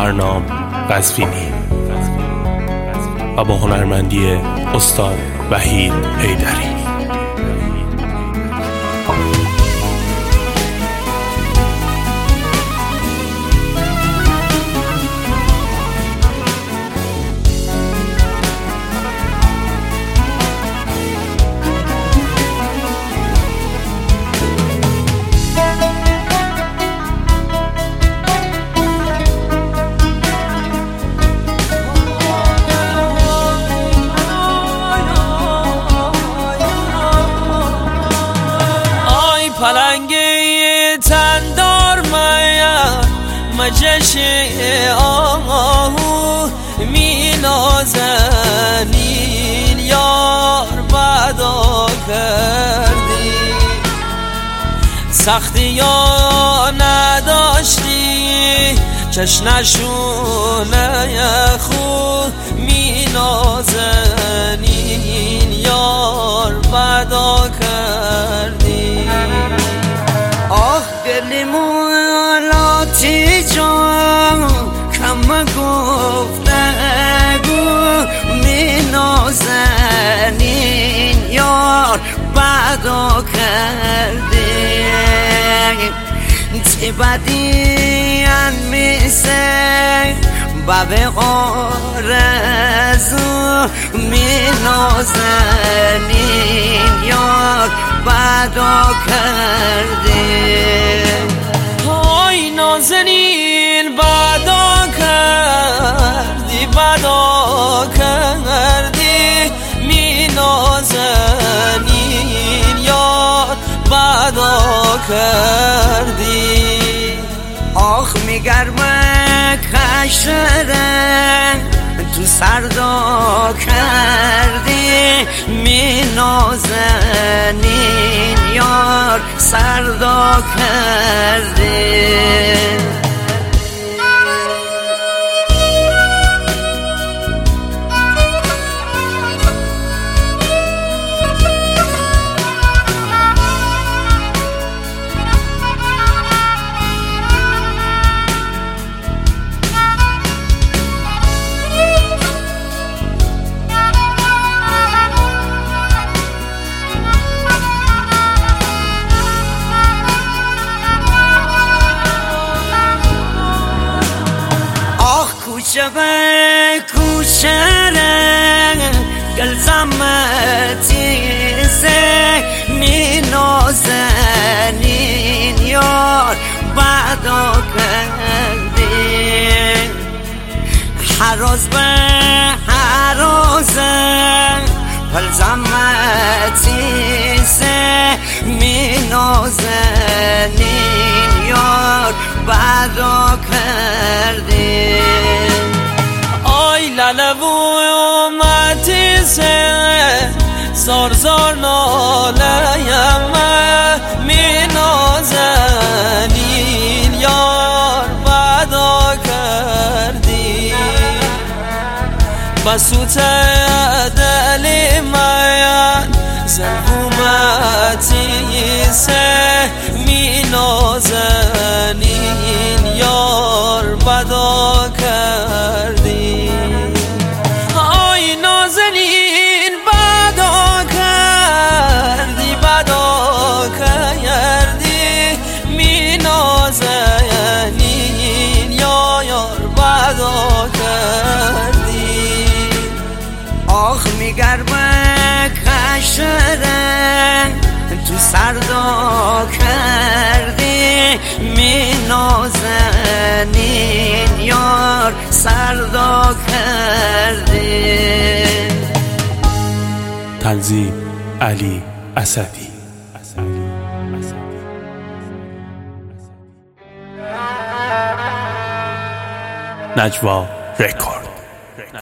فرنام قزوینی و با هنرمندی استاد وحید حیدری. پلنگی تندار مجش آهو می نازنین یار بدا کردی، سختی یا نداشتی چشنشونه خود می نازنین یار بدا کردی. آه دل مولاتی جان کم گفتگو می نازنین یار بدا کرده، چه بدیان میسه باب آرزو می نازنین یار بدا کرده. های نازنین بدا کردی، بدا کردی می نازنین یار بدا کردی. آخ میگرمه کشره تو سردا کردی، می نازنین یار سردا کردی. کوچه به کوچه گل زمتی زه می نازنین یار بدا کردی، حراز به حرازه گل زمتی زه می نازنین یار بدا کردی. آی لالو اومدی سه زار زار نالایم می نازنین یار بدا کردی، بسوت دلی من زلومتی سه می نازنین یار بدا کردی. آی نازنین بدا کردی، بدا کردی می نازنین یار بدا کردی. آخ میگرمه کشره تو سردا کردی، می نازنین یار سردا کردی. تنظیم علی اسدی. نجوا رکورد.